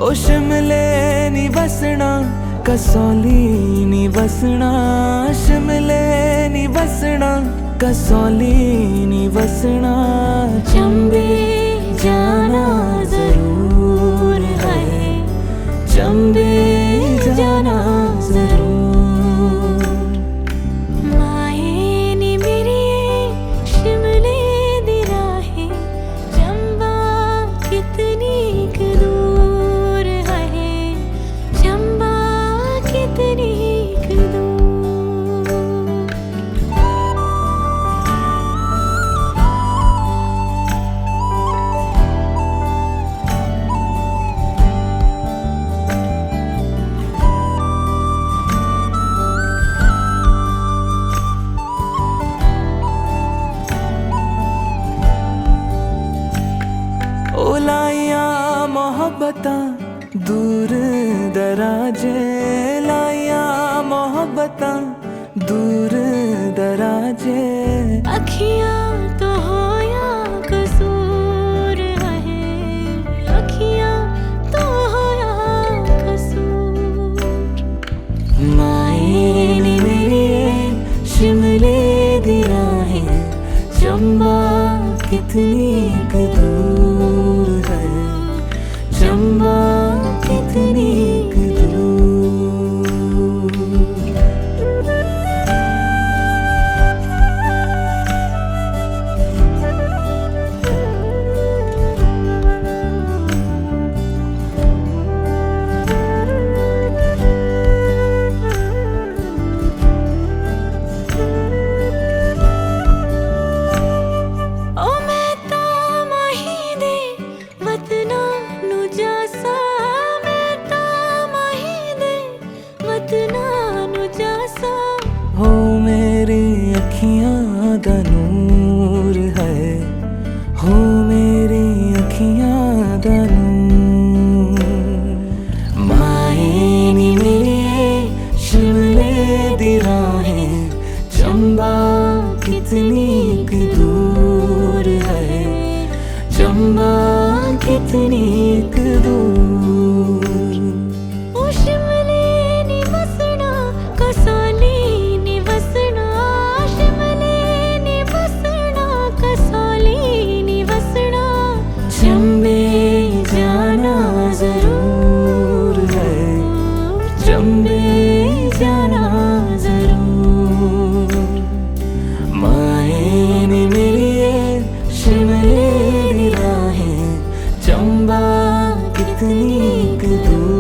ओ शिमले नी बसना कसौली नी बसना, शिमले नी बसना कसौली नी बसना। चंबे जाना जरूर है, चंबे जाना जरूर। लाइया मोहब्बतां दूर दराजे, लाइया मोहब्बतां दूर दराजे। अखियां तो होया कसूर है, अखियां तो होया कसूर। माए नी मेरी शिमले दी राहें, चंबा कितनी दूर है, चंबा कितनी हो मेरी अखियां दा नूर है, हो मेरी अखियां दा नूर। माए नी मेरी शिमले दी राहें, चंबा कितनी दूर है, चंबा कितनी दूर। चंबे जाना जरूर है, चंबे जाना जरूर। माए नी मेरी शिमले दी राहें, चंबा कितनी दूर।